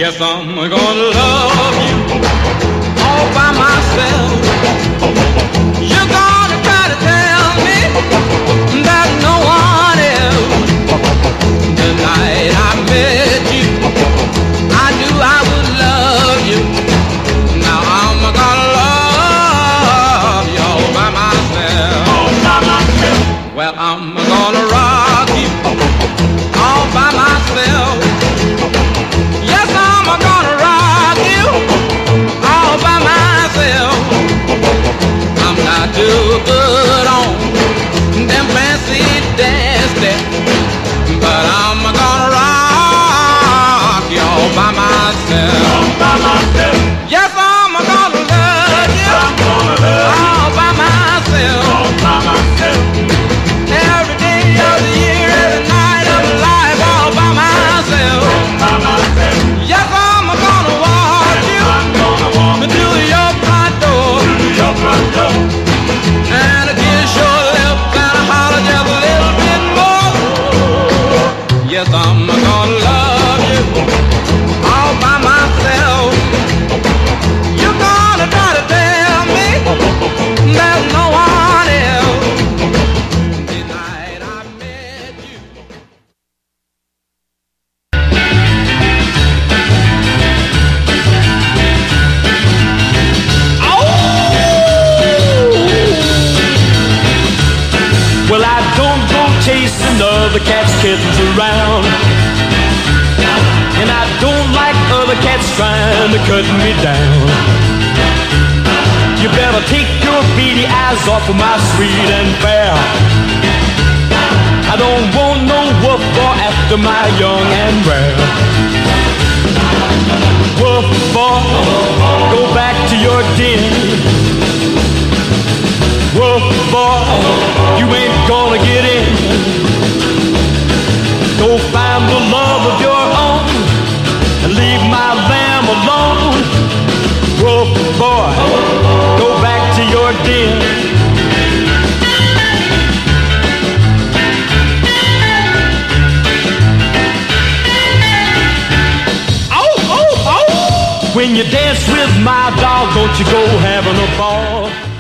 Guess I'm gonna love you all by myself. You're gonna try to tell me that no one else. The night I met you, I knew I would love you. Now I'm gonna love you all by myself. Well, I'm gonna rock you all by myself. Yes, I'm gonna rock you all by myself. I'm not too good on them fancy dance steps, but I'm gonna rock you all by myself. Yes, I'm gonna love you all by myself. Every day of the year, every night of life, all by myself. Yes, I'm gonna walk you to your front door, and kiss your lips and holler just a little bit more. Yes, I'm gonna love you all by myself. You're gonna try to tell me there's no one else. The night I met you. Well, I don't go chasing other cats' kittens around, and I don't like other cats trying to cut me down. You better take your beady eyes off of my sweet and fair. I don't want no wolf boy after my young and rare. Wolf boy, go back to your den. Wolf boy, you ain't gonna get in. Go find the love of your own and leave my lamb alone. Wolf boy, go back to your den. When you dance with my dog, don't you go having a ball.